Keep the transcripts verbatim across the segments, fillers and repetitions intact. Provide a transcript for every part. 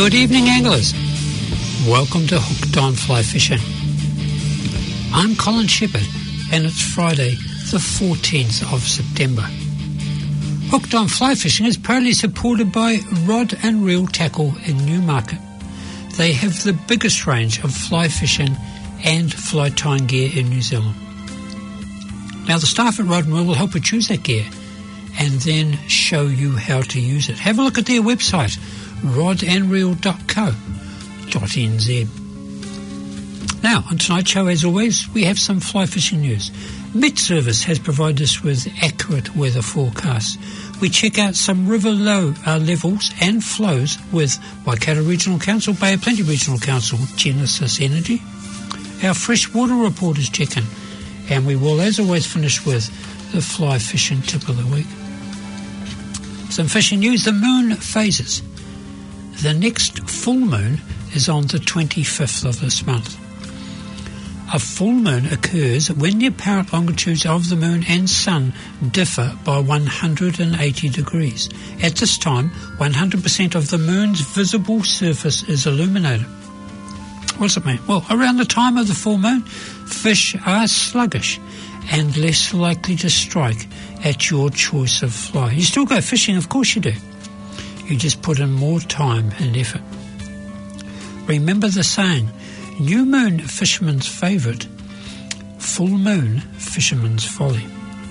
Good evening, anglers. Welcome to Hooked on Fly Fishing. I'm Colin Shepherd, and it's Friday, the fourteenth of September. Hooked on Fly Fishing is proudly supported by Rod and Reel Tackle in Newmarket. They have the biggest range of fly fishing and fly tying gear in New Zealand. Now, the staff at Rod and Reel will help you choose that gear and then show you how to use it. Have a look at their website, rod and reel dot co dot n z. Now, on tonight's show, as always, we have some fly fishing news. Met Service has provided us with accurate weather forecasts. We check out some river low uh, levels and flows with Waikato Regional Council, Bay of Plenty Regional Council, Genesis Energy. Our freshwater report is checking, and we will, as always, finish with the fly fishing tip of the week. Some fishing news: the moon phases. The next full moon is on the twenty-fifth of this month. A full moon occurs when the apparent longitudes of the moon and sun differ by one hundred eighty degrees. At this time, one hundred percent of the moon's visible surface is illuminated. What does it mean? Well, around the time of the full moon, fish are sluggish and less likely to strike at your choice of fly. You still go fishing, of course you do. You just put in more time and effort. Remember the saying, new moon fisherman's favourite, full moon fisherman's folly.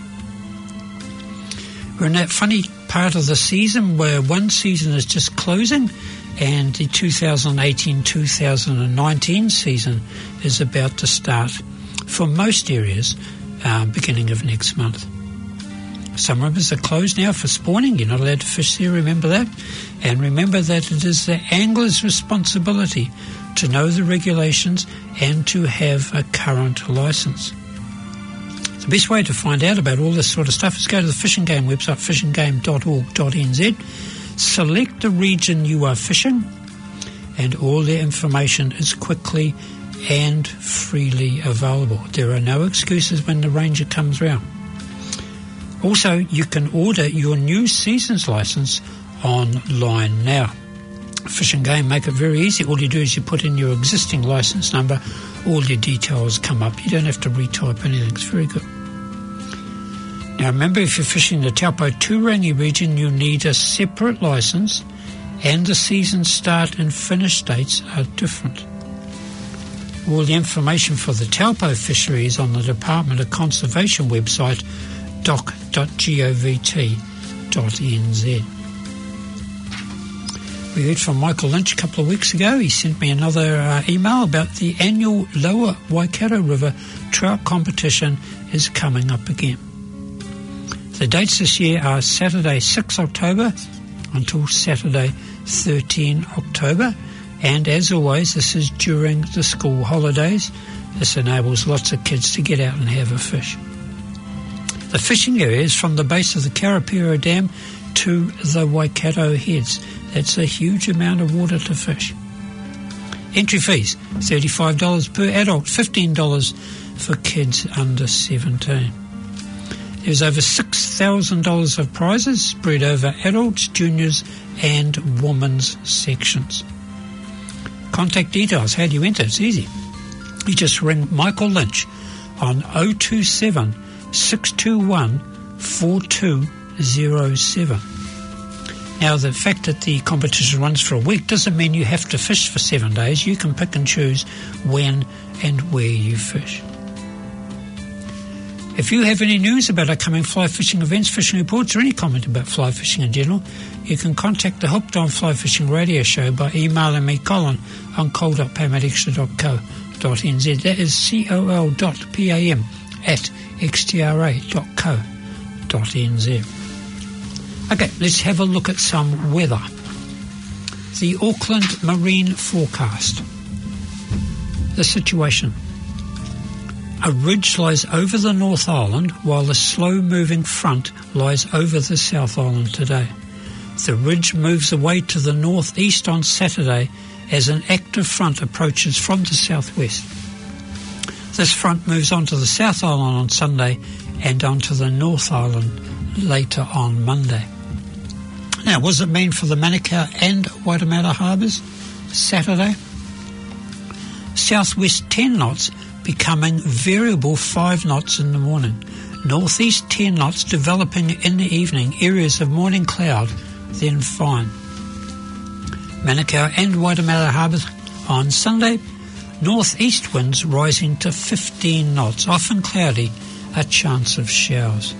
We're in that funny part of the season where one season is just closing and the two thousand eighteen two thousand nineteen season is about to start for most areas, uh, beginning of next month. Some rivers are closed now for spawning. You're not allowed to fish there, remember that. And remember that it is the angler's responsibility to know the regulations and to have a current licence. The best way to find out about all this sort of stuff is go to the Fishing Game website, fishing game dot org dot n z. Select the region you are fishing, and all the information is quickly and freely available. There are no excuses when the ranger comes round. Also, you can order your new season's licence online now. Fishing Game make it very easy. All you do is you put in your existing licence number, all your details come up. You don't have to retype anything. It's very good. Now remember, if you're fishing the Taupo Turangi region, you need a separate licence, and the season start and finish dates are different. All the information for the Taupo fishery is on the Department of Conservation website, doc dot govt dot n z. We heard from Michael Lynch a couple of weeks ago. He sent me another uh, email about the annual Lower Waikato River Trout Competition is coming up again. The dates this year are Saturday sixth October until Saturday thirteenth October, and as always, this is during the school holidays. This enables lots of kids to get out and have a fish. The fishing area is from the base of the Karapiro Dam to the Waikato Heads. That's a huge amount of water to fish. Entry fees, thirty-five dollars per adult, fifteen dollars for kids under seventeen. There's over six thousand dollars of prizes spread over adults, juniors and women's sections. Contact details, how do you enter? It's easy. You just ring Michael Lynch on oh two seven, six two one, four two oh seven. Now, the fact that the competition runs for a week doesn't mean you have to fish for seven days. You can pick and choose when and where you fish. If you have any news about upcoming fly fishing events, fishing reports, or any comment about fly fishing in general, you can contact the Hooked on Fly Fishing radio show by emailing me, Colin, on col dot pam at extra dot co dot n z. That is C O L dot P A M at x t r a dot co dot n z. Okay, let's have a look at some weather. The Auckland Marine Forecast. The situation. A ridge lies over the North Island while a slow-moving front lies over the South Island today. The ridge moves away to the northeast on Saturday as an active front approaches from the southwest. This front moves onto the South Island on Sunday and onto the North Island later on Monday. Now, what does it mean for the Manukau and Waitemata harbours? Saturday, southwest ten knots becoming variable five knots in the morning. Northeast ten knots developing in the evening, areas of morning cloud, then fine. Manukau and Waitemata harbours on Sunday, northeast winds rising to fifteen knots, often cloudy, a chance of showers.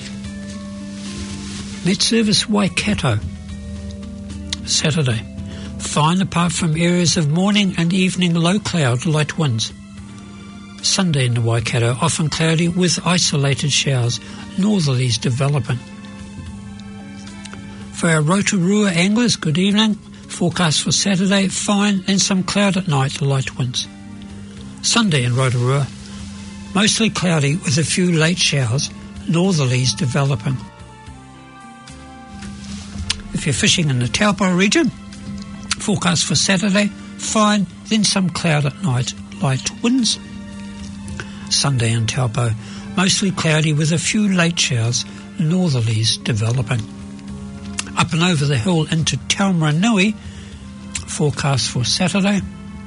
Met Service Waikato, Saturday, fine apart from areas of morning and evening low cloud, light winds. Sunday in the Waikato, often cloudy with isolated showers, northerlies developing. For our Rotorua anglers, good evening. Forecast for Saturday, fine and some cloud at night, light winds. Sunday in Rotorua, mostly cloudy with a few late showers, northerlies developing. If you're fishing in the Taupo region, forecast for Saturday, fine, then some cloud at night, light winds. Sunday in Taupo, mostly cloudy with a few late showers, northerlies developing. Up and over the hill into Taumaranui, forecast for Saturday,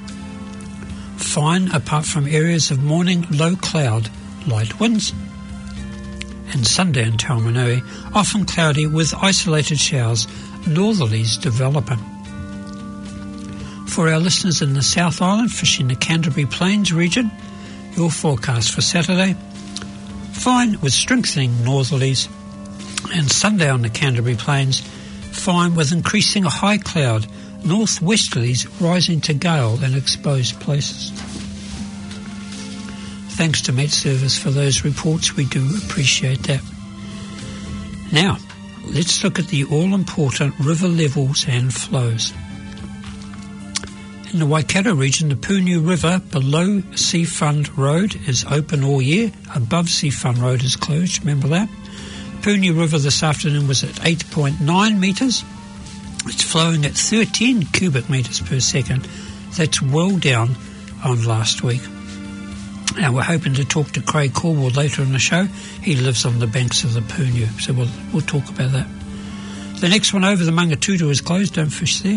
fine apart from areas of morning low cloud, light winds. And Sunday in Taumaranui, often cloudy with isolated showers, northerlies developing. For our listeners in the South Island fishing the Canterbury Plains region, your forecast for Saturday, fine with strengthening northerlies, and Sunday on the Canterbury Plains, fine with increasing high cloud, northwesterlies rising to gale in exposed places. Thanks to Met Service for those reports, we do appreciate that. Now, let's look at the all-important river levels and flows. In the Waikato region, the Pūniu River below Seafront Road is open all year. Above Seafront Road is closed, remember that? Pūniu River this afternoon was at eight point nine metres. It's flowing at thirteen cubic metres per second. That's well down on last week. Now, we're hoping to talk to Craig Corwell later in the show. He lives on the banks of the Pūniu, so we'll, we'll talk about that. The next one over, the Mangatutu, is closed. Don't fish there.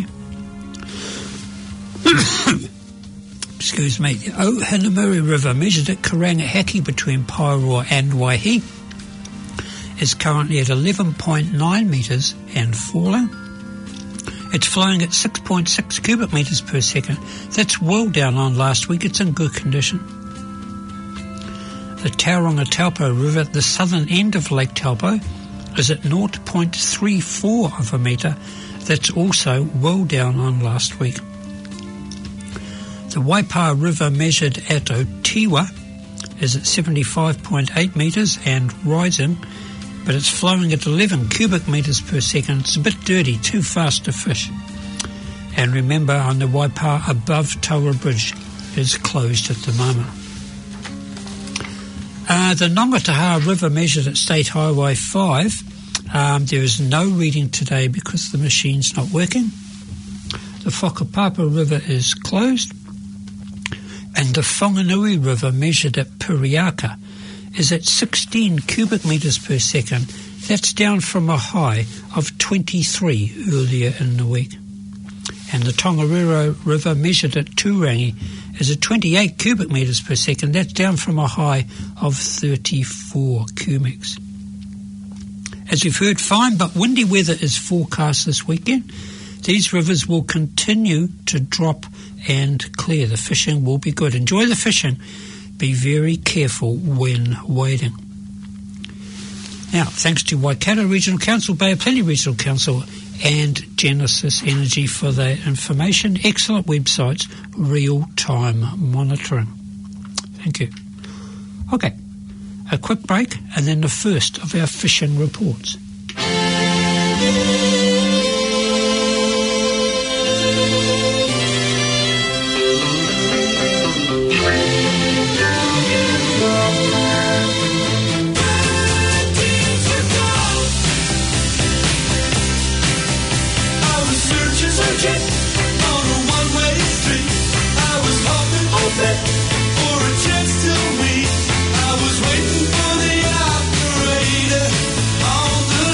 Excuse me. The Ohinamuri River, measured at Karangahaki between Pairoa and Waihi, is currently at eleven point nine metres and falling. It's flowing at six point six cubic metres per second. That's well down on last week. It's in good condition. The Tauranga Taupo River at the southern end of Lake Taupo is at zero point three four of a metre. That's also well down on last week. The Waipawa River, measured at Otiwa, is at seventy-five point eight metres and rising, but it's flowing at eleven cubic metres per second. It's a bit dirty, too fast to fish. And remember, on the Waipawa above Taura Bridge is closed at the moment. Uh, the Nongataha River, measured at State Highway five, um, there is no reading today because the machine's not working. The Whakapapa River is closed. And the Whanganui River, measured at Piriaka, is at sixteen cubic metres per second. That's down from a high of twenty-three earlier in the week. And the Tongariro River, measured at Turangi, is at twenty-eight cubic metres per second. That's down from a high of thirty-four cubics. As you've heard, fine but windy weather is forecast this weekend. These rivers will continue to drop and clear. The fishing will be good. Enjoy the fishing. Be very careful when wading. Now, thanks to Waikato Regional Council, Bay of Plenty Regional Council and Genesis Energy for their information. Excellent websites, real-time monitoring. Thank you. Okay, a quick break and then the first of our fishing reports. For a chance to meet, I was waiting for the operator on the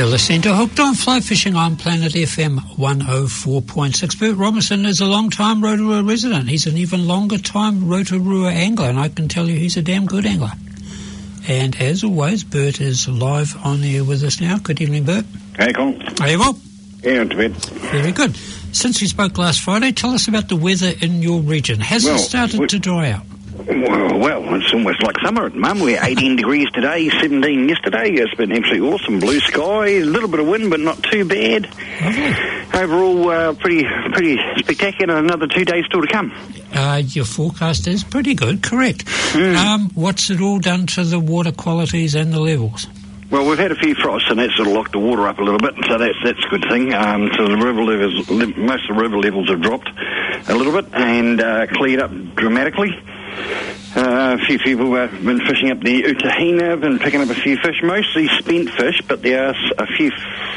You're listening to Hooked on Fly Fishing on Planet F M one oh four point six. Bert Robinson is a long-time Rotorua resident. He's an even longer-time Rotorua angler, and I can tell you he's a damn good angler. And as always, Bert is live on air with us now. Good evening, Bert. Hey, Colin. Are you well? Yeah, not too bad. Very good. Since we spoke last Friday, tell us about the weather in your region. Has well, it started we, to dry out? Well, well, it's almost like summer at the moment. We're eighteen degrees today, seventeen yesterday. It's been absolutely awesome. Blue sky, a little bit of wind, but not too bad. Lovely. Overall, uh, pretty pretty spectacular. Another two days still to come. Uh, your forecast is pretty good, correct. Mm. Um, what's it all done to the water qualities and the levels? Well, we've had a few frosts, and that's sort of locked the water up a little bit, so that's that's a good thing. Um, so the river levels, most of the river levels have dropped a little bit and uh, cleared up dramatically. Uh, a few people have been fishing up the Utahina, been picking up a few fish, mostly spent fish, but there are a few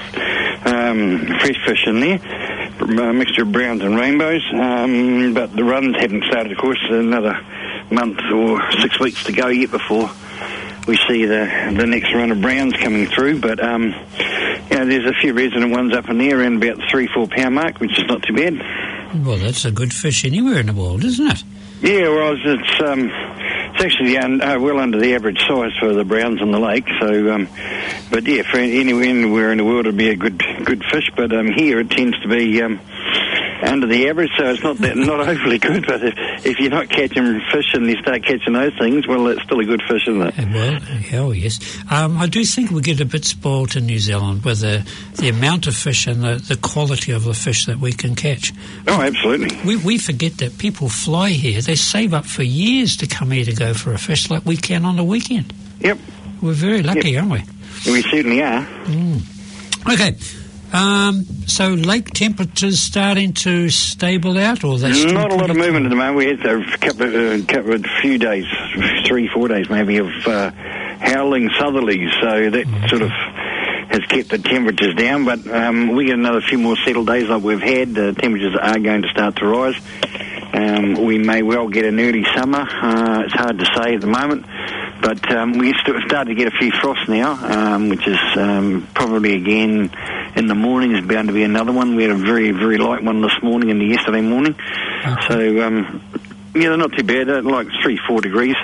um, fresh fish in there, a mixture of browns and rainbows, um, but the runs haven't started, of course. Another month or six weeks to go yet before we see the the next run of browns coming through, but um, you know, there's a few resident ones up in there around about the three, four pound mark, which is not too bad. Well, that's a good fish anywhere in the world, isn't it? Yeah, well, it's um, it's actually un, uh, well under the average size for the browns on the lake. So, um, but yeah, for anywhere, anywhere in the world, it'd be a good good fish. But um, here it tends to be um, under the average, so it's not that, not overly good. But if, if you're not catching fish and you start catching those things, well, it's still a good fish, isn't it? Well, hell yes. Um, I do think we get a bit spoilt in New Zealand with the, the amount of fish and the, the quality of the fish that we can catch. Oh, absolutely. We we forget that people fly here. They save up for years to come here to go for a fish like we can on the weekend. Yep. We're very lucky, yep. aren't we? We certainly are. Mm. Okay. Um, so lake temperatures starting to stable out, or that's not a lot of movement at the moment. We had a couple, of, uh, couple of few days, three, four days maybe of uh, howling southerlies, so that mm-hmm. sort of has kept the temperatures down. But um, we get another few more settled days like we've had. The temperatures are going to start to rise. Um, we may well get an early summer. Uh, it's hard to say at the moment. But um, we started to get a few frosts now, um, which is um, probably again in the morning is bound to be another one. We had a very, very light one this morning and yesterday morning. Okay. So, um, yeah, they're not too bad. They're like three, four degrees.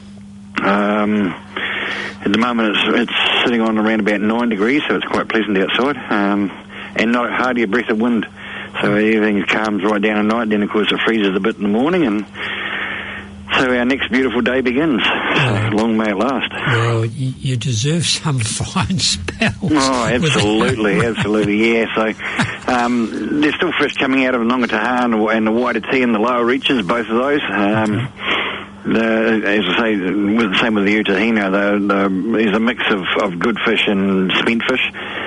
Um, at the moment it's, it's sitting on around about nine degrees, so it's quite pleasant outside. Um, and not hardly a breath of wind. So everything calms right down at night. Then, of course, it freezes a bit in the morning, and so our next beautiful day begins. So long may it last. Well, you, you deserve some fine spells. Oh, absolutely, absolutely, yeah. So um, there's still fish coming out of Nongataha and, and the Waititi and the lower reaches, both of those. Um, the, as I say, with the same with the Utahina, the, the, there's a mix of, of good fish and spent fish.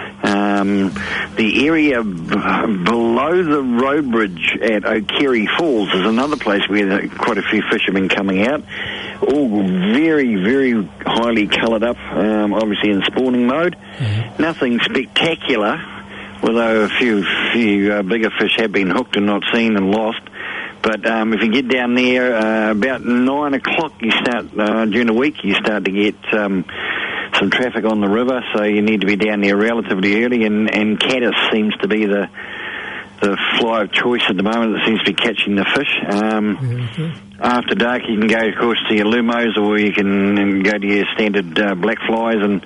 Um, the area b- below the road bridge at O'Kerry Falls is another place where the, quite a few fish have been coming out, all very, very highly coloured up, um, obviously in spawning mode. Mm-hmm. Nothing spectacular, although a few, few uh, bigger fish have been hooked and not seen and lost. But um, if you get down there, uh, about nine o'clock, you start uh, during the week, you start to get um, some traffic on the river, so you need to be down there relatively early. And, and caddis seems to be the the fly of choice at the moment that seems to be catching the fish. Um, mm-hmm. After dark, you can go, of course, to your lumos, or you can go to your standard uh, black flies and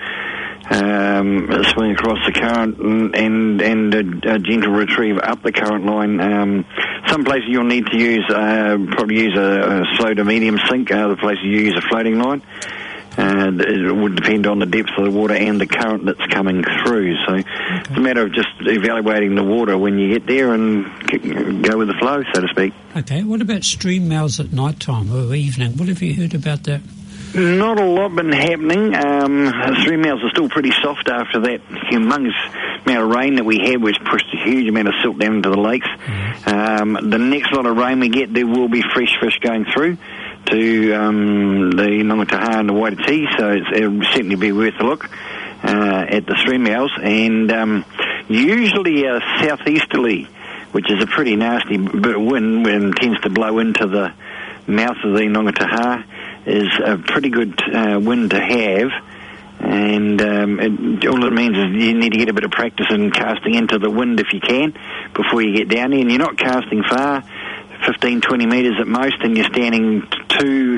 um, swing across the current and and, and a, a gentle retrieve up the current line. Um, some places you'll need to use uh, probably use a, a slow to medium sink. Other places you use a floating line. Uh, it would depend on the depth of the water and the current that's coming through. So okay. It's a matter of just evaluating the water when you get there and go with the flow, so to speak. Okay, what about stream mouths at night time or evening? What have you heard about that? Not a lot been happening. Um, stream mouths are still pretty soft after that humongous amount of rain that we had, which pushed a huge amount of silt down into the lakes. Mm-hmm. Um, the next lot of rain we get, there will be fresh fish going through to um, the Nongataha and the Waititi, so it's, it'll certainly be worth a look uh, at the stream mouths. And um, usually a southeasterly, which is a pretty nasty bit of wind when it tends to blow into the mouth of the Nongataha, is a pretty good uh, wind to have And um, it, all it means is you need to get a bit of practice in casting into the wind if you can before you get down there. And you're not casting far, fifteen, twenty metres at most, and you're standing two,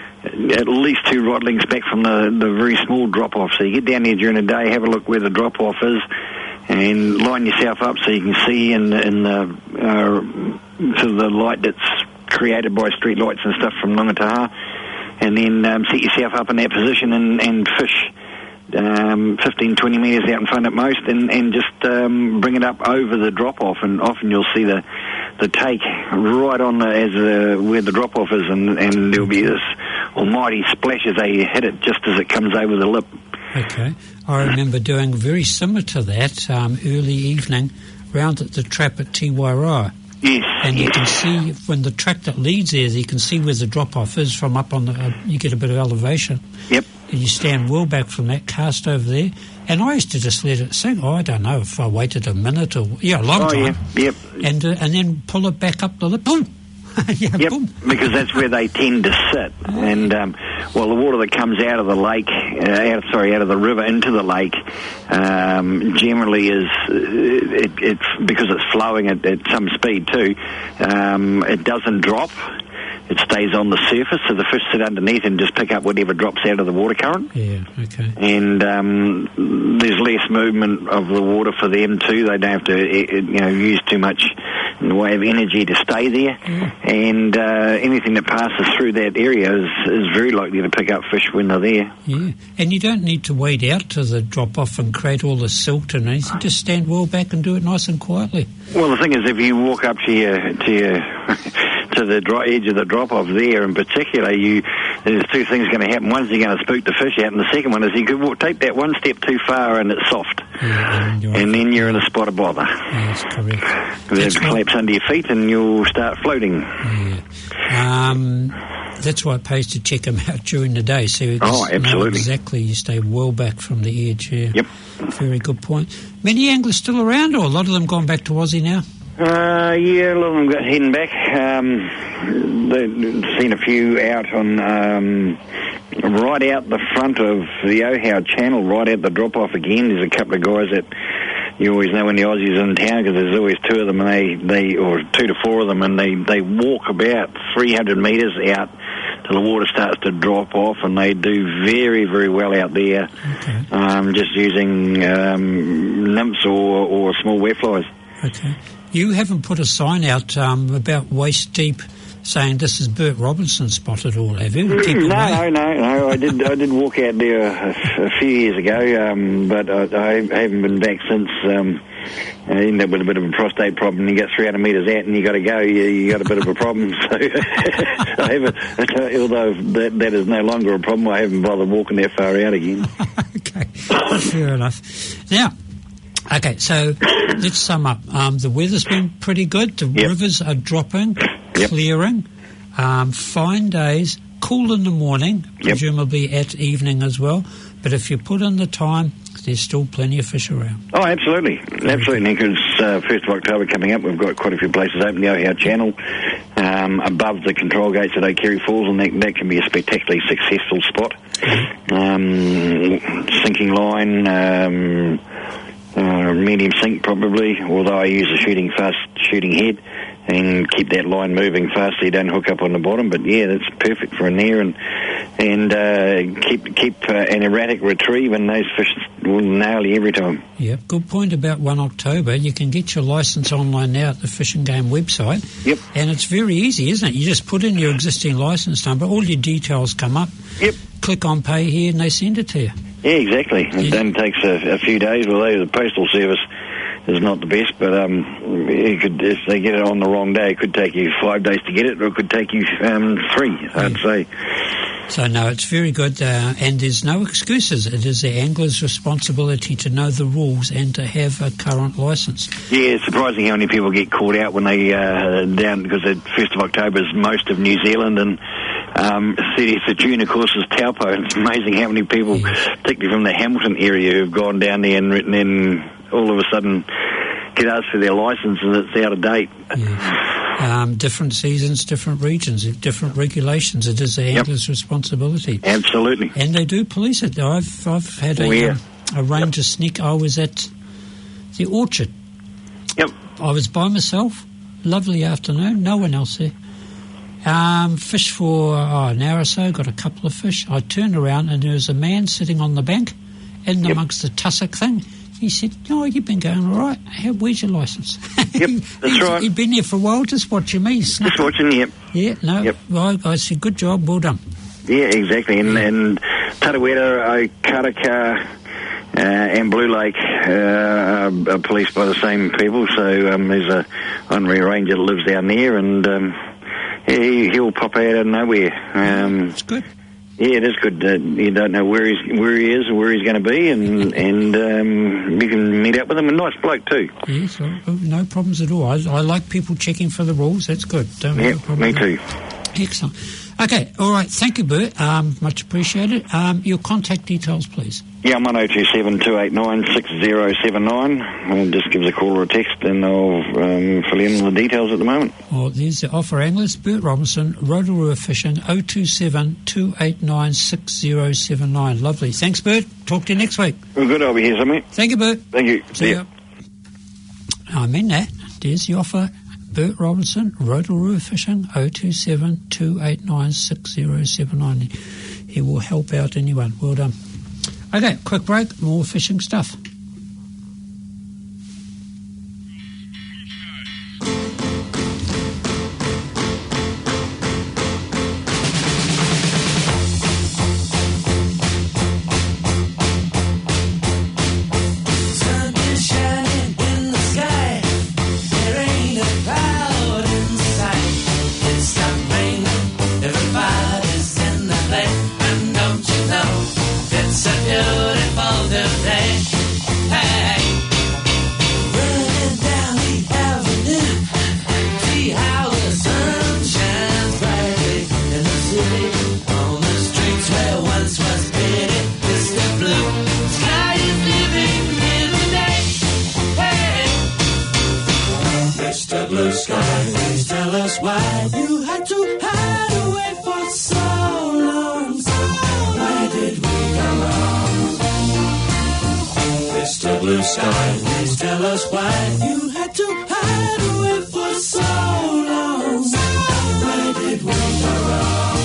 at least two rod lengths back from the, the very small drop-off. So you get down there during the day, have a look where the drop-off is, and line yourself up so you can see in, in the, uh, sort of the light that's created by street lights and stuff from Rangataha. And then um, set yourself up in that position and, and fish um, fifteen, twenty metres out in front at most, and, and just um, bring it up over the drop-off. And often you'll see the the take right on the, as the, where the drop-off is, and, and there'll be this almighty splash as they hit it just as it comes over the lip. Okay. I remember doing very similar to that um, early evening round at the trap at Te Wairoa. Yes, and yes. You can see when the track that leads there, you can see where the drop-off is from up on the, uh, you get a bit of elevation. Yep. And you stand well back from that, cast over there. And I used to just let it sink. Oh, I don't know if I waited a minute or, yeah, a long oh, time. Yeah. Yep. And, uh, and then pull it back up the lip. Boom! yeah, yep, boom. Because that's where they tend to sit. And, um, well, the water that comes out of the lake, uh, out, sorry, out of the river into the lake, um, generally is, it, it's because it's flowing at, at some speed too, um, it doesn't drop. It stays on the surface, so the fish sit underneath and just pick up whatever drops out of the water current. Yeah, okay. And um, there's less movement of the water for them too. They don't have to, you know, use too much in the way of energy to stay there. Yeah. And uh, anything that passes through that area is, is very likely to pick up fish when they're there. Yeah, and you don't need to wade out to the drop-off and create all the silt and anything. Just stand well back and do it nice and quietly. Well, the thing is, if you walk up to your to your to the dry edge of the drop-off there, in particular, you there's two things going to happen. One's you're going to spook the fish out, and the second one is you could walk, take that one step too far and it's soft, yeah, and, and then you're in a spot of bother. Yeah, that's correct. It collapse under your feet, and you'll start floating. Yeah. Um, that's why it pays to check them out during the day, so you oh, absolutely. exactly you stay well back from the edge. Yeah. Yep. Very good point. Many anglers still around, or a lot of them gone back to Aussie now? Uh, yeah, a lot of them got heading back. Um, they've seen a few out on um, right out the front of the Ohau Channel, right out the drop-off again. There's a couple of guys that you always know when the Aussies are in town, because there's always two of them, and they, they or two to four of them, and they, they walk about three hundred metres out till the water starts to drop off, and they do very, very well out there, okay. um, just using um, nymphs or, or small wet flies. Okay. You haven't put a sign out um, about waist deep saying this is Bert Robinson spot at all, have you? Keep no, away. no, no, no. I did I did walk out there a, a few years ago, um, but I, I haven't been back since. Um, I ended up with a bit of a prostate problem. You get three hundred metres out and you got to go, you, you got a bit of a problem. So I haven't, although that, that is no longer a problem, I haven't bothered walking that far out again. Okay, fair enough. Now, okay, so let's sum up. Um, the weather's been pretty good. The yep. rivers are dropping, yep. clearing, um, fine days, cool in the morning, presumably yep. at evening as well. But if you put in the time, there's still plenty of fish around. Oh, absolutely. Absolutely, because uh, first of October coming up, we've got quite a few places open, the Ohau Channel, um, above the control gates at Oakeri Falls, and that, that can be a spectacularly successful spot. Um, sinking line, um, uh, medium sink probably, although I use a shooting fast shooting head and keep that line moving fast so you don't hook up on the bottom. But yeah, that's perfect for in there, and and uh, keep keep uh, an erratic retrieve, and those fish will nail you every time. Yeah, good point about first October. You can get your licence online now at the Fish and Game website. Yep. And it's very easy, isn't it? You just put in your existing licence number, all your details come up. Yep. Click on pay here, and they send it to you. Yeah, exactly. It yeah. then takes a, a few days. Although the postal service is not the best, but um, it could, if they get it on the wrong day, it could take you five days to get it, or it could take you um, three, I'd yeah. say. So, no, it's very good, uh, and there's no excuses. It is the angler's responsibility to know the rules and to have a current licence. Yeah, it's surprising how many people get caught out when they uh, down, because the first of October is most of New Zealand, and um, thirtieth of June, of course, is Taupo. And it's amazing how many people, yes. particularly from the Hamilton area, who've gone down there and written in all of a sudden get asked for their licence and it's out of date. Yes. Um, different seasons, different regions, different regulations. It is the angler's yep. responsibility. Absolutely. And they do police it. I've I've had a, oh, yeah. um, a ranger yep. sneak. I was at the orchard. Yep. I was by myself. Lovely afternoon. No one else there. Um, fish for oh, an hour or so. Got a couple of fish. I turned around and there was a man sitting on the bank in yep. amongst the tussock thing. He said, "Oh, you've been going all right. Where's your licence?" Yep, that's right. He'd been there for a while, just watching me. Snuck just watching, yep. Yeah, no, yep. I, I said, good job, well done. Yeah, exactly. And, yeah. and Tarawera, Okaraka, uh, and Blue Lake uh, are, are policed by the same people. So um, there's a honorary ranger that lives down there, and um, he, he'll pop out of nowhere. Um, That's good. Yeah, it is good. Uh, you don't know where he's where he is or where he's going to be, and and um, you can meet up with him. A nice bloke too. Yes, no problems at all. I, I like people checking for the rules. That's good. Don't yeah, me too. Excellent. Okay, all right. Thank you, Bert. Um, much appreciated. Um, your contact details, please. Yeah, I'm on oh two seven, two eight nine, six oh seven nine. And just give us a call or a text, and I'll um, fill in the details at the moment. Well, there's the offer anglers, Bert Robinson, Rotorua Fishing, oh two seven, two eight nine, six oh seven nine. Lovely. Thanks, Bert. Talk to you next week. Well, good. I'll be here, something. Thank you, Bert. Thank you. See, See ya. I mean that. There's the offer. Bert Robinson, Rotorua Fishing, oh two seven, two eight nine, six oh seven nine. He will help out anyone. Well done. Okay, quick break, more fishing stuff. Blue sky, please tell us why you had to hide away for so long. Where did we go wrong?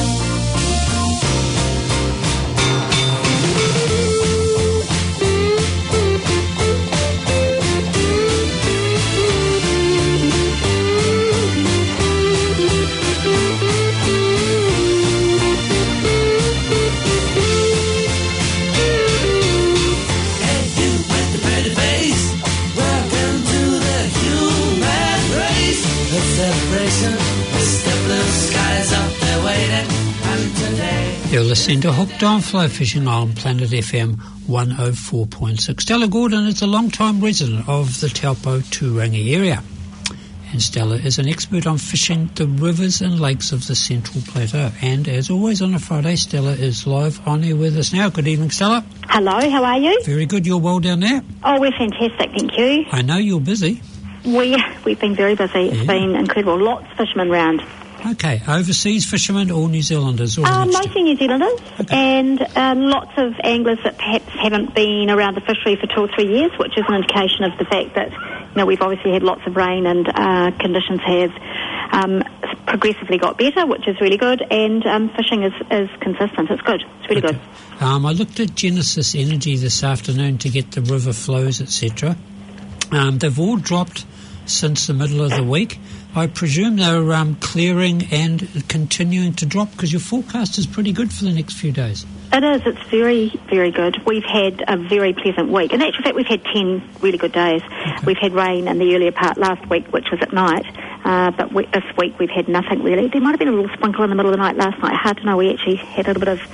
You're listening to Hooked on Fly Fishing on Planet F M one oh four point six. Stella Gordon is a long-time resident of the Taupo Turangi area. And Stella is an expert on fishing the rivers and lakes of the Central Plateau. And as always on a Friday, Stella is live on air with us now. Good evening, Stella. Hello, how are you? Very good. You're well down there? Oh, we're fantastic, thank you. I know you're busy. We, we've been very busy. It's yeah. been incredible. Lots of fishermen round. Okay, overseas fishermen or New Zealanders? Or uh, mostly New Zealanders, okay. and uh, lots of anglers that perhaps haven't been around the fishery for two or three years, which is an indication of the fact that, you know, we've obviously had lots of rain and uh, conditions have um, progressively got better, which is really good, and um, fishing is, is consistent. It's good. It's really okay. good. Um, I looked at Genesis Energy this afternoon to get the river flows, et cetera. Um, they've all dropped since the middle of the week. I presume they're um, clearing and continuing to drop because your forecast is pretty good for the next few days. It is. It's very, very good. We've had a very pleasant week. In actual fact, we've had ten really good days. Okay. We've had rain in the earlier part last week, which was at night, uh, but we, this week we've had nothing really. There might have been a little sprinkle in the middle of the night last night. Hard to know. We actually had a little bit of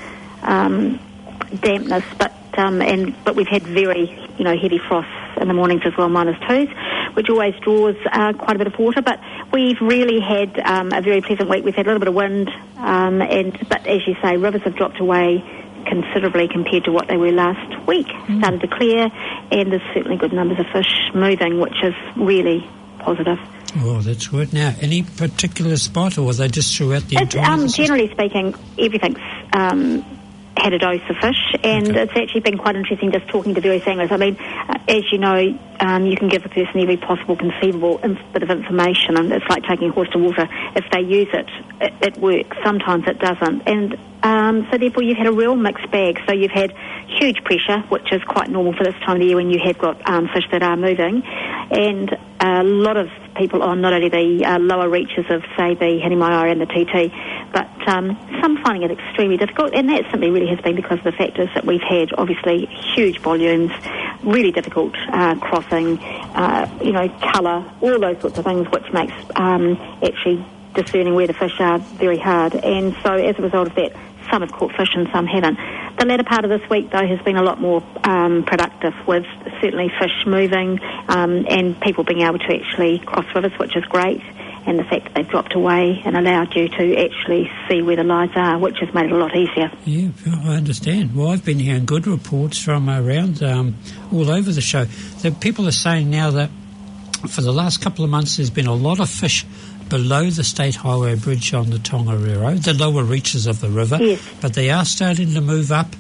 um, dampness, but um, and but we've had very, you know, heavy frosts in the mornings as well, minus twos, which always draws uh, quite a bit of water. But we've really had um, a very pleasant week. We've had a little bit of wind, um, and but as you say, rivers have dropped away considerably compared to what they were last week. Mm. Started to clear, and there's certainly good numbers of fish moving, which is really positive. Oh, that's good. Now, any particular spot, or are they just throughout the It's, entire um, system? generally speaking, everything's um, had a dose of fish, and Okay. it's actually been quite interesting just talking to various anglers. I mean, uh, as you know, um, you can give a person every possible conceivable inf- bit of information, and it's like taking a horse to water. If they use it, it, it works. Sometimes it doesn't. And um, so therefore you've had a real mixed bag. So you've had huge pressure, which is quite normal for this time of the year when you have got um, fish that are moving, and a lot of people on not only the uh, lower reaches of, say, the Hanimaiarai and the T T, but um, some finding it extremely difficult, and that simply really has been because of the factors that we've had, obviously, huge volumes, really difficult uh, crossing, uh, you know, colour, all those sorts of things, which makes um, actually discerning where the fish are very hard. And so as a result of that, some have caught fish and some haven't. The latter part of this week, though, has been a lot more um, productive, with certainly fish moving um, and people being able to actually cross rivers, which is great, and the fact that they've dropped away and allowed you to actually see where the lies are, which has made it a lot easier. Yeah, I understand. Well, I've been hearing good reports from around um, all over the show. The people are saying now that for the last couple of months there's been a lot of fish below the State Highway Bridge on the Tongariro, the lower reaches of the river, Yes. but they are starting to move up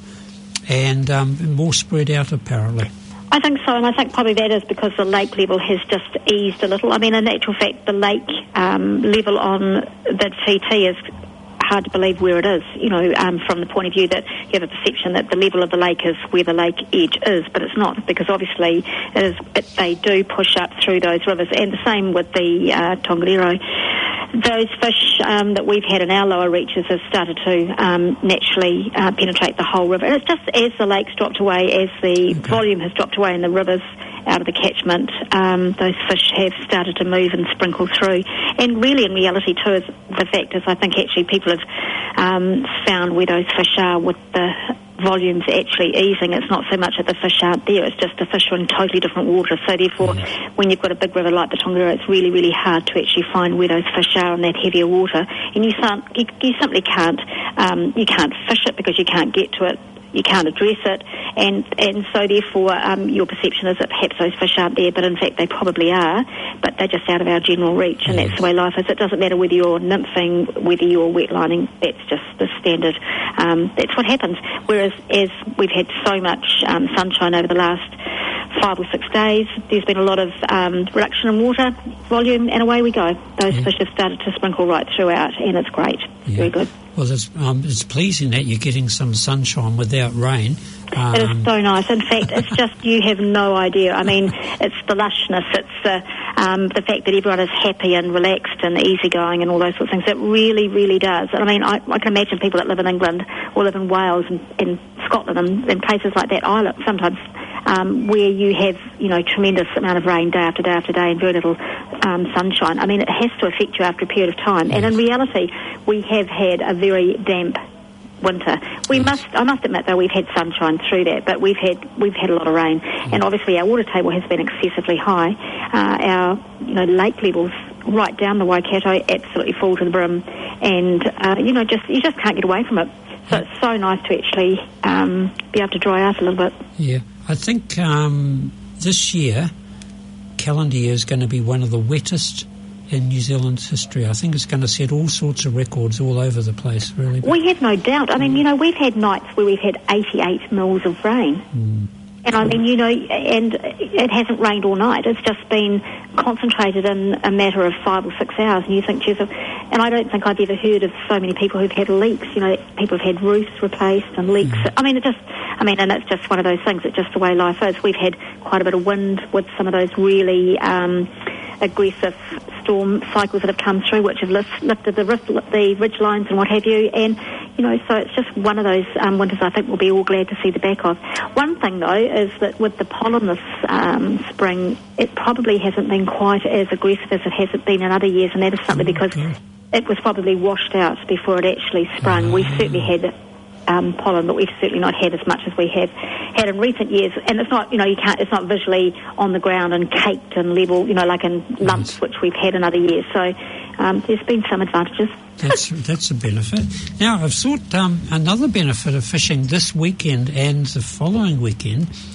and um, more spread out apparently. I think so, and I think probably that is because the lake level has just eased a little. I mean, in actual fact, the lake um, level on the T T is hard to believe where it is, you know, um, from the point of view that you have a perception that the level of the lake is where the lake edge is, but it's not, because obviously it is, it, they do push up through those rivers, and the same with the uh, Tongariro. Those fish um, that we've had in our lower reaches have started to um, naturally uh, penetrate the whole river. And it's just as the lake's dropped away, as the Okay. volume has dropped away in the rivers out of the catchment, um, those fish have started to move and sprinkle through. And really, in reality, too, is the fact is I think actually people have um, found where those fish are with the volumes actually easing. It's not so much that the fish aren't there, it's just the fish are in totally different water. So therefore, Yes. when you've got a big river like the Tongariro, it's really, really hard to actually find where those fish are in that heavier water. And you, can't, you, you simply can't, um, you can't fish it because you can't get to it. You can't address it, and and so therefore um, your perception is that perhaps those fish aren't there, but in fact they probably are, but they're just out of our general reach, and Yes. that's the way life is. It doesn't matter whether you're nymphing, whether you're wetlining, that's just the standard. Um, that's what happens. Whereas as we've had so much um, sunshine over the last five or six days, there's been a lot of um, reduction in water volume, and away we go. Those Yeah. fish have started to sprinkle right throughout, and it's great. Yeah. Very good. Well, it's, um, it's pleasing that you're getting some sunshine without rain. Um, It is so nice. In fact, it's just, you have no idea. I mean, it's the lushness, it's the, um, the fact that everyone is happy and relaxed and easygoing and all those sorts of things. It really, really does. I mean, I, I can imagine people that live in England or live in Wales and, and Scotland and, and places like that, Ireland, sometimes, um, where you have, you know, tremendous amount of rain day after day after day and very little um, sunshine. I mean, it has to affect you after a period of time. And in reality, we have had a very damp winter. We Yes. must, I must admit though, we've had sunshine through that, but we've had we've had a lot of rain, and obviously our water table has been excessively high. Uh, our you know lake levels right down the Waikato absolutely full to the brim, and uh, you know just you just can't get away from it. So it's so nice to actually um, be able to dry out a little bit. Yeah, I think um, this year, calendar year, is going to be one of the wettest in New Zealand's history. I think it's going to set all sorts of records all over the place, really. We have no doubt. I mean, you know, we've had nights where we've had eighty-eight mils of rain. Mm. And I mean, you know, and it hasn't rained all night. It's just been concentrated in a matter of five or six hours. And you think, geez, and I don't think I've ever heard of so many people who've had leaks. You know, people have had roofs replaced and leaks. Mm. I mean, it just, I mean, and it's just one of those things. It's just the way life is. We've had quite a bit of wind with some of those really um, aggressive storm cycles that have come through, which have lift, lifted the, rift, the ridge lines and what have you. And, you know, so it's just one of those um, winters I think we'll be all glad to see the back of. One thing, though, is that with the pollen this um, spring, it probably hasn't been quite as aggressive as it has been in other years, and that is simply because Okay. it was probably washed out before it actually sprung. We certainly had um, pollen, but we've certainly not had as much as we have had in recent years. And it's not, you know, you can't, it's not visually on the ground and caked and level, you know, like in lumps, Yes. which we've had in other years. So um, there's been some advantages. That's that's a benefit. Now, I've thought um, another benefit of fishing this weekend and the following weekend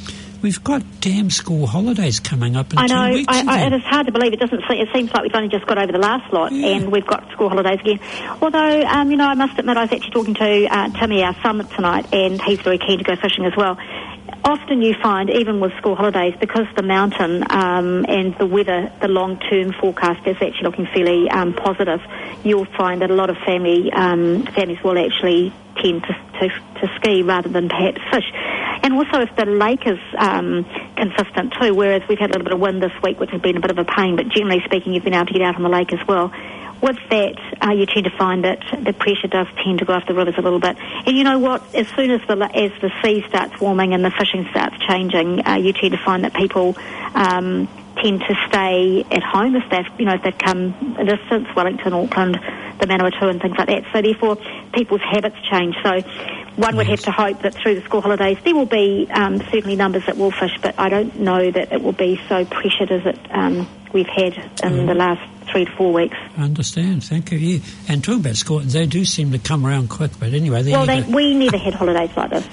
we've got damn school holidays coming up in I know, two weeks. I, I, again. it is hard to believe. It doesn't. Se- it seems like we've only just got over the last lot, Yeah. and we've got school holidays again. Although, um, you know, I must admit, I was actually talking to uh, Timmy, our son, tonight, and he's very keen to go fishing as well. Often you find, even with school holidays, because the mountain um, and the weather, the long-term forecast is actually looking fairly um, positive, you'll find that a lot of family um, families will actually tend to, to, to ski rather than perhaps fish. And also if the lake is um, consistent too, whereas we've had a little bit of wind this week, which has been a bit of a pain, but generally speaking, you've been able to get out on the lake as well. With that, uh, you tend to find that the pressure does tend to go off the rivers a little bit. And you know what? As soon as the as the sea starts warming and the fishing starts changing, uh, you tend to find that people um, tend to stay at home if they've, you know, if they've come a distance, Wellington, Auckland, the Manawatu and things like that. So therefore, people's habits change. So one would have to hope that through the school holidays there will be um, certainly numbers that will fish, but I don't know that it will be so pressured as it um, we've had in mm. the last three to four weeks. I understand. Thank you. Yeah. And talking about school, they do seem to come around quick, but anyway. Well, they, we never had holidays like this.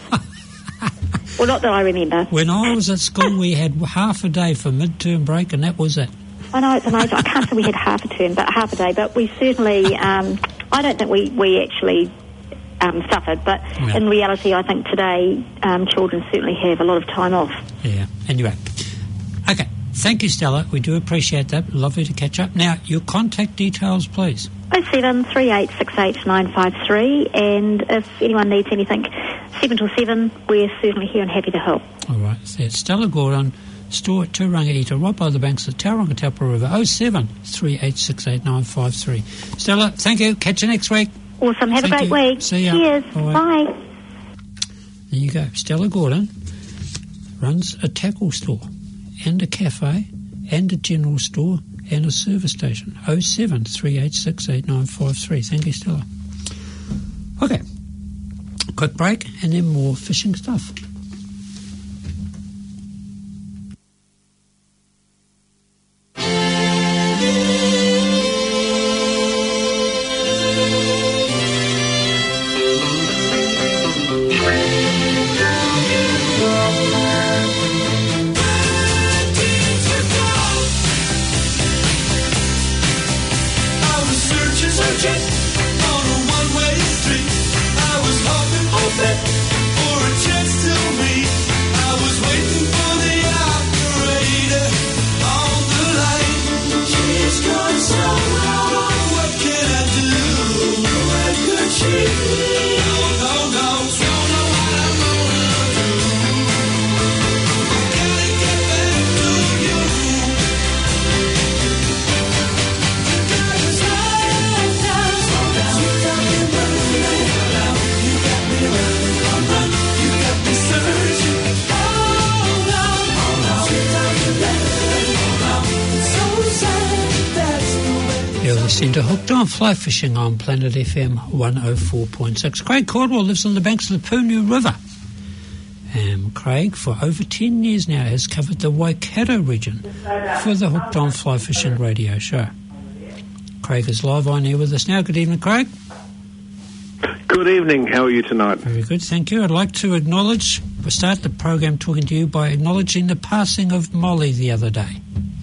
Well, not that I remember. When I was at school, we had half a day for mid-term break, and that was it. I know, it's amazing. I can't say we had half a term, but half a day. But we certainly, um, I don't think we, we actually um, suffered. But yeah. in reality, I think today um, children certainly have a lot of time off. Yeah. Anyway. Okay. Thank you, Stella. We do appreciate that. Lovely to catch up. Now, your contact details, please. oh seven three eight six eight nine five three. And if anyone needs anything, seven till seven, we're certainly here and happy to help. All right. So it's Stella Gordon, store at Turanga Ita, right by the banks of the Tauranga Taupo River, oh seven three eight six eight nine five three. Stella, thank you. Catch you next week. Awesome. Have thank a great you. week. See ya. Cheers. Bye. Bye. There you go. Stella Gordon runs a tackle store and a cafe and a general store and a service station. oh seven three eight six eight nine five three. Thank you, Stella. Okay. Quick break and then more fishing stuff. To Hooked On Fly Fishing on Planet F M one oh four point six. Craig Caldwell lives on the banks of the Punu River. And Craig, for over ten years now, has covered the Waikato region for the Hooked On Fly Fishing radio show. Craig is live on air with us now. Good evening, Craig. Good evening. How are you tonight? Very good, thank you. I'd like to acknowledge, we'll start the program talking to you by acknowledging the passing of Molly the other day.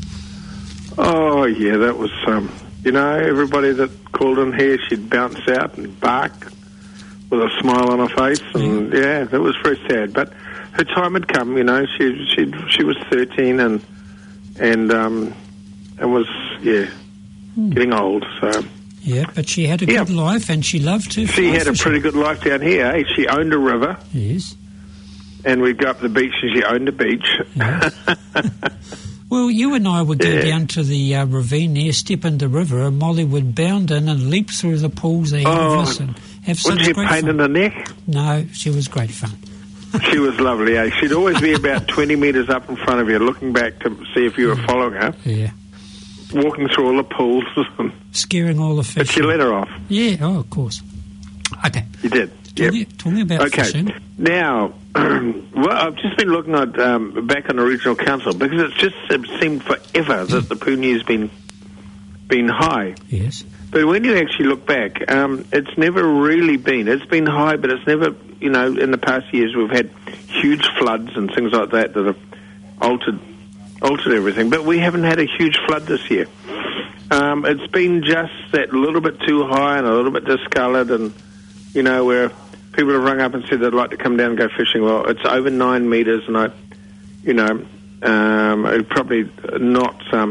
Oh, yeah, that was... Um You know, everybody that called in here, she'd bounce out and bark with a smile on her face, and yeah, yeah that was very sad. But her time had come. You know, she she she was thirteen and and um and was yeah hmm. getting old. So yeah, but she had a yeah. good life, and she loved to. She had a pretty good life down here. Eh? She owned a river. Yes. And we'd go up the beach, and she owned a beach. Yes. Well, you and I would go yeah. down to the uh, ravine there, step in the river, and Molly would bound in and leap through the pools ahead oh, of us and have such great fun. Was she great pain fun. in the neck? No, she was great fun. She was lovely, eh? She'd always be about twenty metres up in front of you, looking back to see if you were following her. Yeah. Walking through all the pools. Scaring all the fish. But you let her off. Yeah, oh, of course. Okay. You did. Tell, yep. me, tell me about okay. fishing. Now, well, I've just been looking at um, back on the regional council because it's just it seemed forever that the Punu's been been high. Yes. But when you actually look back, um, it's never really been. It's been high, but it's never, you know, in the past years we've had huge floods and things like that that have altered altered everything. But we haven't had a huge flood this year. Um, it's been just that little bit too high and a little bit discoloured, and you know, where people have rung up and said they'd like to come down and go fishing. Well, it's over nine metres, and I, you know, um, it's probably not um,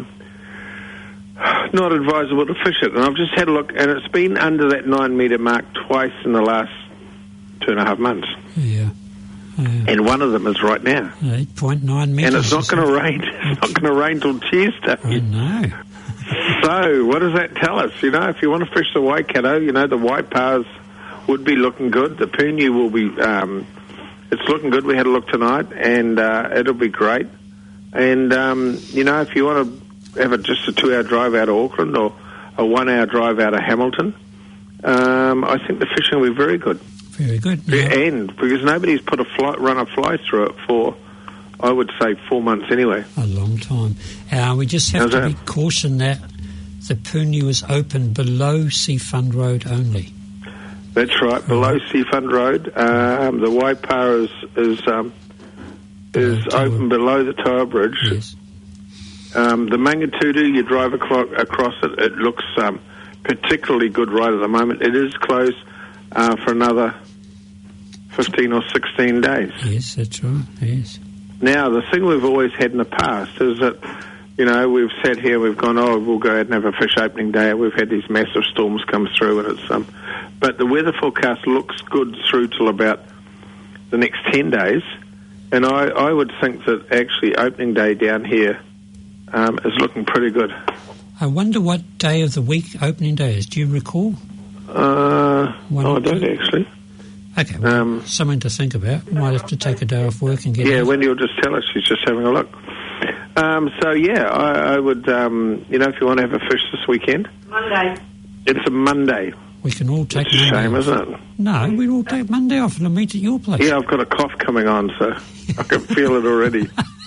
not advisable to fish it. And I've just had a look, and it's been under that nine metre mark twice in the last two and a half months. Yeah. Yeah. And one of them is right now. eight point nine metres. And it's not going to rain. It's not going to rain till Tuesday. I know. So, what does that tell us? You know, if you want to fish the Waikato, you know, the Waipars would be looking good. The Punu will be, um, it's looking good. We had a look tonight, and uh, it'll be great. And, um, you know, if you want to have a, just a two-hour drive out of Auckland or a one-hour drive out of Hamilton, um, I think the fishing will be very good. Very good. Yeah. And because nobody's put a fly, run a fly through it for, I would say, four months anyway. A long time. Uh, we just have How's to that? be cautioned that the Punu is open below Seafund Road only. That's right, below Seafund Road. Um, the Waipara is is, um, is Tower. open below the Tower Bridge. Yes. Um, the Mangatudu, you drive across, across it, it looks um, particularly good right at the moment. It is closed uh, for another fifteen or sixteen days. Yes, that's right. Yes. Now, the thing we've always had in the past is that, you know, we've sat here, we've gone, oh, we'll go out and have a fish opening day. We've had these massive storms come through, and it's um, but the weather forecast looks good through till about the next ten days, and I, I would think that actually opening day down here um, is looking pretty good. I wonder what day of the week opening day is. Do you recall? Uh, One oh, or I don't two? actually. Okay, well, Um, something to think about. Might have to take a day off work and get Yeah, out. Wendy will just tell us. She's just having a look. Um, so, yeah, I, I would, um, you know, if you want to have a fish this weekend. Monday. It's a Monday. We can all take It's a Monday shame, off. isn't it? No, we'll all take Monday off and I'll meet at your place. Yeah, I've got a cough coming on, so I can feel it already.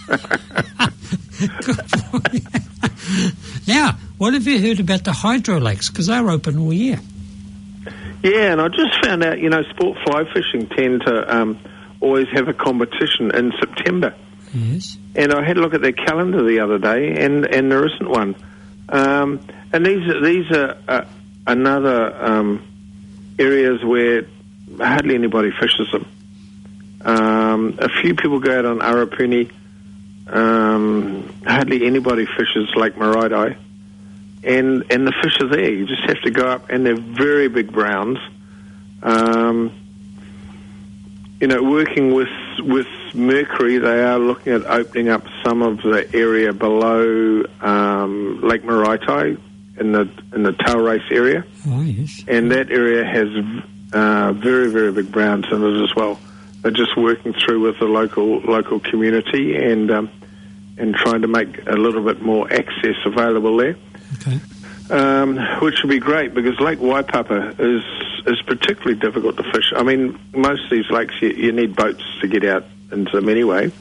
Good for you. Now, what have you heard about the hydro lakes? Because they're open all year. Yeah, and I just found out, you know, sport fly fishing tend to um, always have a competition in September. Yes. And I had a look at their calendar the other day, and, and there isn't one. Um, and these are, these are uh, another um, areas where hardly anybody fishes them. Um, a few people go out on Arapuni. Um, hardly anybody fishes Lake Maraetai. And and the fish are there. You just have to go up, and they're very big browns. Um, you know, working with with Mercury, they are looking at opening up some of the area below um, Lake Maraetai in the in the tail race area, Oh, yes. and that area has uh, very very big browns in it as well. They're just working through with the local local community and um, and trying to make a little bit more access available there. Okay. Um, which would be great because Lake Waipapa is is particularly difficult to fish. I mean, most of these lakes you, you need boats to get out into them anyway.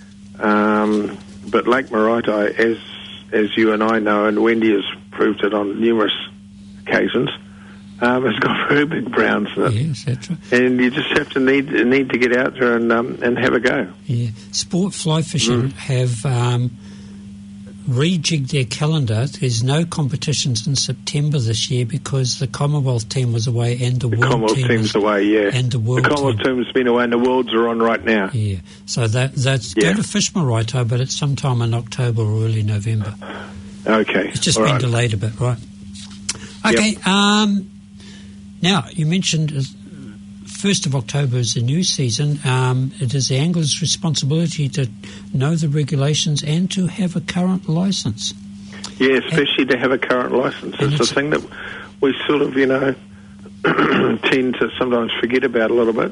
Um, but Lake Maraetai, as as you and I know, and Wendy has proved it on numerous occasions, um, has got very big browns in it, Yes, that's right. and you just have to need need to get out there and um, and have a go. Yeah. Sport fly fishing have um, rejigged their calendar. There's no competitions in September this year because the Commonwealth team was away and the, The World Commonwealth team team's was, away, yeah. and the World the Commonwealth team. team's been away, and the Worlds are on right now. Yeah. So that that's Yeah. go to Fish Maraetai, but it's sometime in October or early November. Okay, It's just all been right. delayed a bit, right? Okay. Um, now you mentioned uh, first of October is the new season. Um, it is the angler's responsibility to know the regulations and to have a current license. Yeah, especially to have a current license. And It's the it's- thing that we sort of, you know, tend to sometimes forget about a little bit.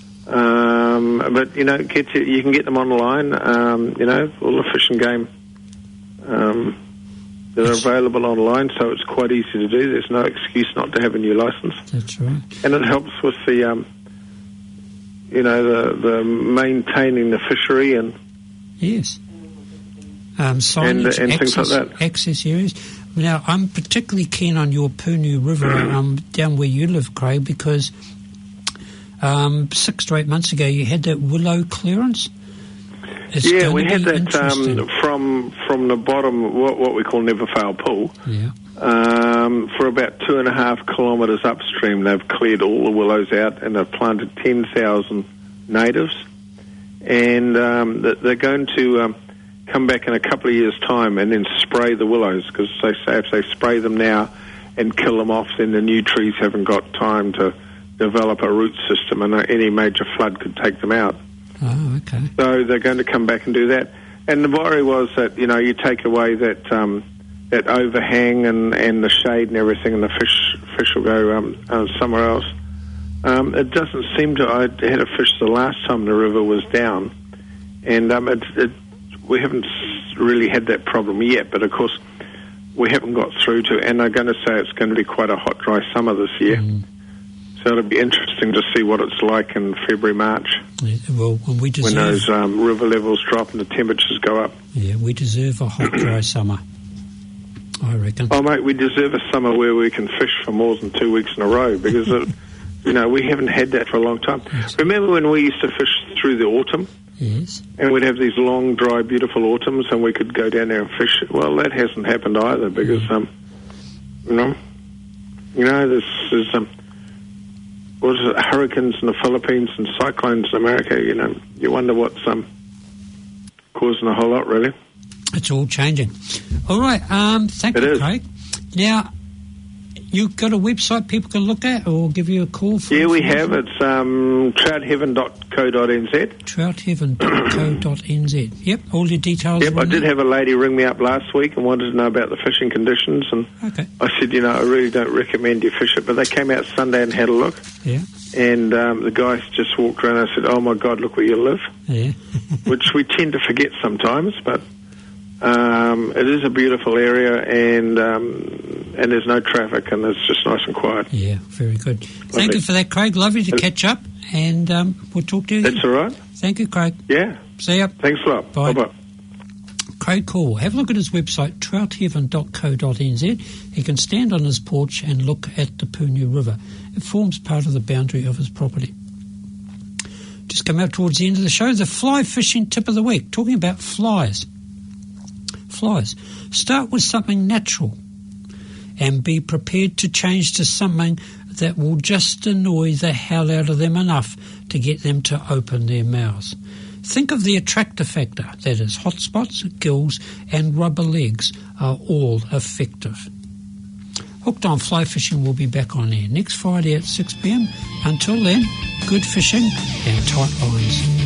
Um, but, you know, get you, you can get them online, um, you know, all the fishing game. Um, they're Yes. available online, so it's quite easy to do. There's no excuse not to have a new license. That's right. And it helps with the, um, you know, the, the maintaining the fishery and Yes. Um, signage, and things access, like that. access areas. Now, I'm particularly keen on your Punu River um, down where you live, Craig, because um, six to eight months ago you had that willow clearance. It's yeah, going we to had be that interesting. um, from from the bottom, what, what we call Never Fail Pool. Yeah. Um, for about two and a half kilometres upstream, they've cleared all the willows out and they've planted ten thousand natives. And um, th- they're going to um, come back in a couple of years' time and then spray the willows, because they say if they spray them now and kill them off, then the new trees haven't got time to develop a root system, and any major flood could take them out. Oh, okay. So they're going to come back and do that. And the worry was that, you know, you take away that um, that overhang and, and the shade and everything, and the fish fish will go um, uh, somewhere else. Um, it doesn't seem to. I had a fish the last time the river was down, and um, it, it, we haven't really had that problem yet. But of course, we haven't got through to. And they're going to say it's going to be quite a hot, dry summer this year. Mm. So it'll be interesting to see what it's like in February, March. Yeah, well, when we deserve, when those um, river levels drop and the temperatures go up. Yeah, we deserve a hot, dry summer, I reckon. Oh, mate, we deserve a summer where we can fish for more than two weeks in a row, because, it, you know, we haven't had that for a long time. Yes. Remember when we used to fish through the autumn? Yes. And we'd have these long, dry, beautiful autumns, and we could go down there and fish. Well, that hasn't happened either, because, um, you know, you know, this is... Um, what is it, hurricanes in the Philippines and cyclones in America, you know, you wonder what's um, causing a whole lot, really. It's all changing. All right, um, thank it you, is. Craig. Now, you've got a website people can look at or give you a call for? Yeah, we have. It's um, trout heaven dot co dot n z. trout heaven dot co dot n z. Yep, all your details. Yep, I did there. have a lady ring me up last week and wanted to know about the fishing conditions, and okay. I said, you know, I really don't recommend you fish it, but they came out Sunday and had a look. Yeah. And um, the guys just walked around and I said, oh my God, look where you live. Yeah. Which we tend to forget sometimes, but um, it is a beautiful area, and um, and there's no traffic, and it's just nice and quiet. Yeah, very good. Lovely. Thank you for that, Craig. Lovely to catch up, and um, we'll talk to you again. That's all right. Thank you, Craig. Yeah. See ya. Thanks a lot. Bye. Bye-bye. Craig Call. Have a look at his website, trout heaven dot co dot n z. He can stand on his porch and look at the Punu River. It forms part of the boundary of his property. Just come out towards the end of the show, the fly fishing tip of the week, talking about flies. Flies. Start with something natural and be prepared to change to something that will just annoy the hell out of them enough to get them to open their mouths. Think of the attractor factor, that is, hot spots, gills and rubber legs are all effective. Hooked on Fly Fishing will be back on air next Friday at six p m. Until then, good fishing and tight lines.